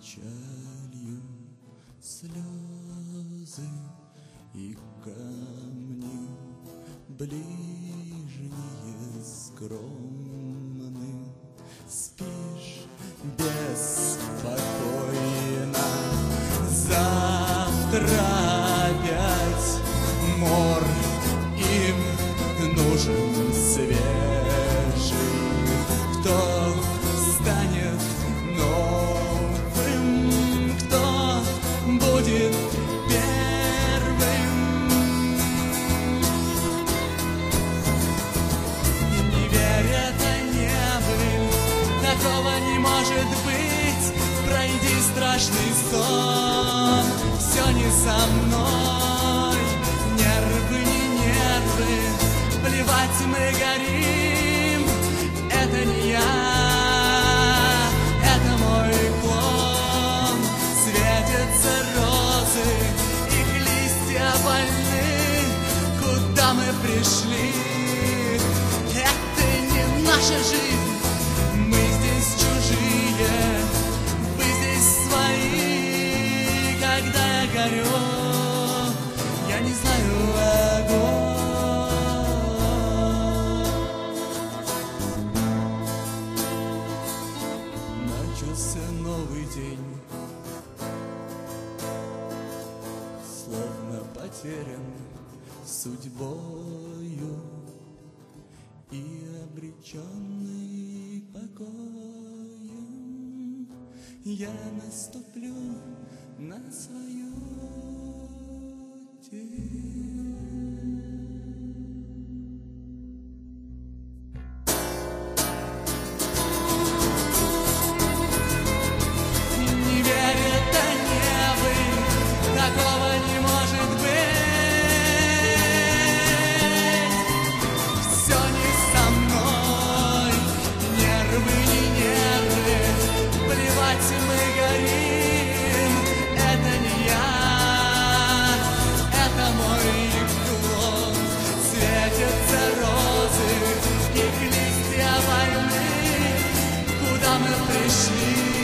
печалью слезы и камни ближние скромны. Спишь беспокойно, завтра опять мор им нужен свежий. Кто станет новым, кто будет первым? Не верят они, такого не может быть. Пройди страшный сон, все не со мной. Нервы, не нервы, плевать, мы горим. Это не я, это мой клон. Светятся розы, их листья больны. Куда мы пришли? Это не наша жизнь. Мы здесь чужие, вы здесь свои. Когда я горю, я не знаю огонь. Начался новый день, словно потерян судьбою и обреченный покоем. Я наступлю на свою тень. Не верят они, такого не может быть. Все не со мной, нервы, не нервы, плевать, мы горим. Это не я, это мой клон. Светятся розы, их листья больны. Куда мы пришли?